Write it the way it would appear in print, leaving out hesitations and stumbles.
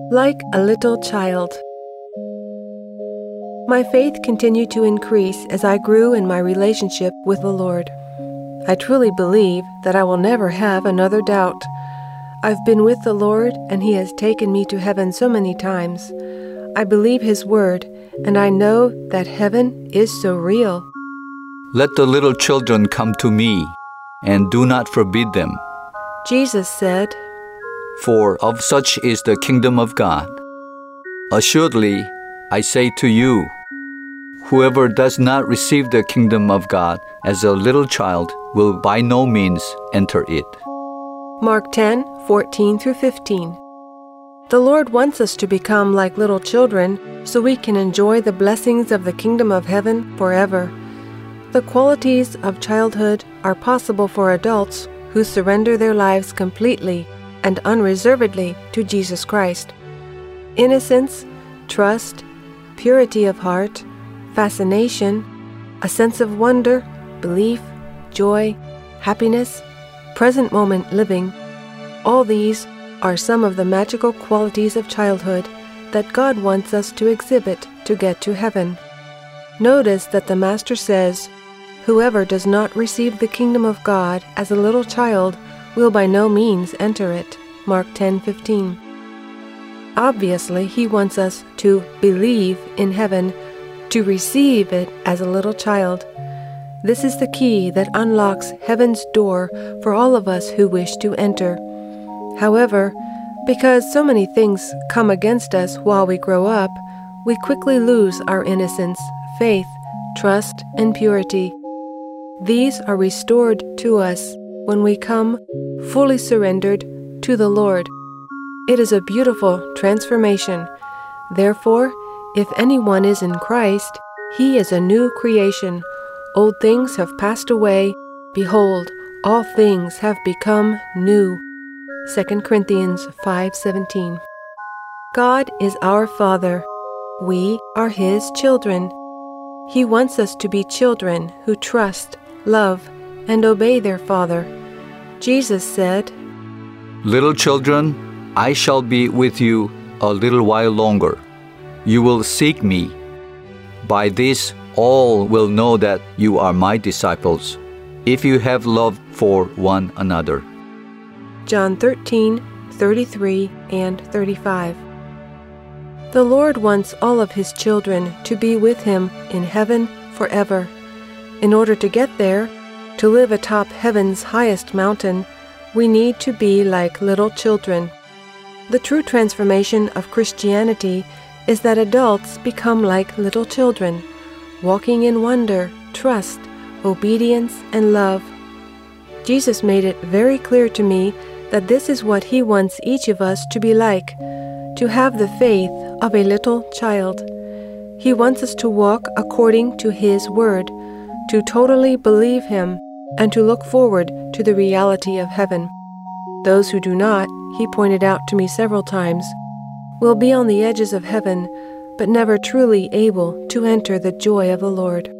Like a little child. My faith continued to increase as I grew in my relationship with the Lord. I truly believe that I will never have another doubt. I've been with the Lord, and He has taken me to heaven so many times. I believe His word, and I know that heaven is so real. Let the little children come to me, and do not forbid them. Jesus said, For of such is the kingdom of God. Assuredly, I say to you, whoever does not receive the kingdom of God as a little child will by no means enter it. Mark 10:14-15. The Lord wants us to become like little children so we can enjoy the blessings of the kingdom of heaven forever. The qualities of childhood are possible for adults who surrender their lives completely and unreservedly to Jesus Christ. Innocence, trust, purity of heart, fascination, a sense of wonder, belief, joy, happiness, present moment living, all these are some of the magical qualities of childhood that God wants us to exhibit to get to heaven. Notice that the Master says, whoever does not receive the kingdom of God as a little child will by no means enter it. Mark 10:15. Obviously, He wants us to believe in heaven, to receive it as a little child. This is the key that unlocks heaven's door for all of us who wish to enter. However, because so many things come against us while we grow up, we quickly lose our innocence, faith, trust, and purity. These are restored to us when we come fully surrendered to the Lord. It is a beautiful transformation. Therefore, if anyone is in Christ, he is a new creation. Old things have passed away. Behold, all things have become new. 2 Corinthians 5:17. God is our Father. We are His children. He wants us to be children who trust, love, and obey their Father. Jesus said, Little children, I shall be with you a little while longer. You will seek me. By this all will know that you are my disciples, if you have love for one another. John 13:33 and 35. The Lord wants all of His children to be with Him in heaven forever. In order to get there, to live atop heaven's highest mountain, we need to be like little children. The true transformation of Christianity is that adults become like little children, walking in wonder, trust, obedience, and love. Jesus made it very clear to me that this is what He wants each of us to be like, to have the faith of a little child. He wants us to walk according to His word, to totally believe Him, and to look forward to the reality of heaven. Those who do not, He pointed out to me several times, will be on the edges of heaven, but never truly able to enter the joy of the Lord.